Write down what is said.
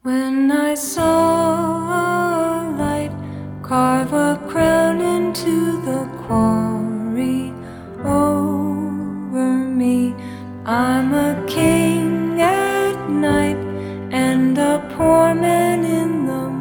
When I saw a light carve a crown into the quarry over me, I'm a king at night and a poor man in the